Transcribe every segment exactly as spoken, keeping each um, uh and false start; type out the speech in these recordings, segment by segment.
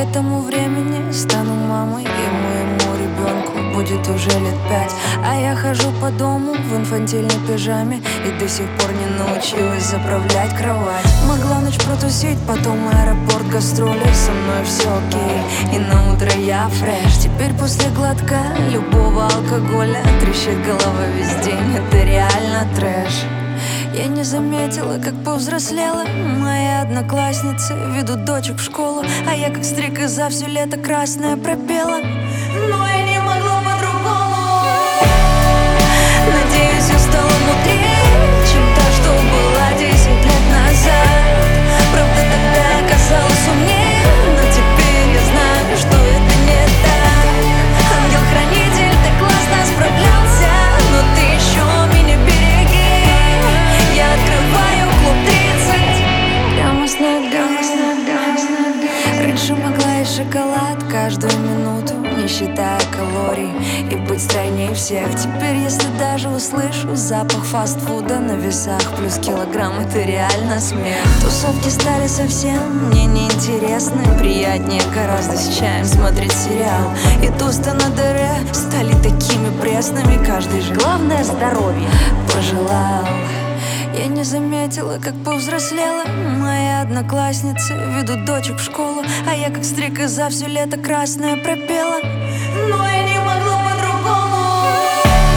этому времени стану мамой, и моему ребенку будет уже лет пять. А я хожу по дому в инфантильной пижаме и до сих пор не научилась заправлять кровать. Могла ночь протусить, потом аэропорт, гастроли, со мной все окей, и на утро я фреш. Теперь после глотка любого алкоголя трещит голова весь день, это реально трэш. Я не заметила, как повзрослела. Мои одноклассницы ведут дочек в школу, а я как стрекоза все лето красное пропела. Но я не могла по-другому. Надеюсь, я стала мудрее, чем та, что была десять лет назад. Правда, тогда я казалась умнее, но теперь я знаю, что это не так. Ангел-хранитель так классно справлялся, но ты еще меня береги. Я открываю клуб тридцать прямо с ногами. Раньше могла и шоколад каждую минуту, не считая калорий, и быть стройнее всех. Теперь, если даже услышу запах фастфуда на весах плюс килограмм, это реально смех. Тусовки стали совсем мне неинтересны. Приятнее гораздо с чаем смотреть сериал. И тосты на дыре стали такими пресными. Каждый же главное здоровье пожелал. Я не заметила, как повзрослела. Мои одноклассницы ведут дочек в школу, а я как стрекоза все лето красное пропела. Но я не могла по-другому.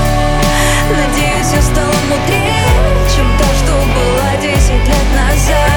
Надеюсь, я стала мудрее, чем та, что была десять лет назад.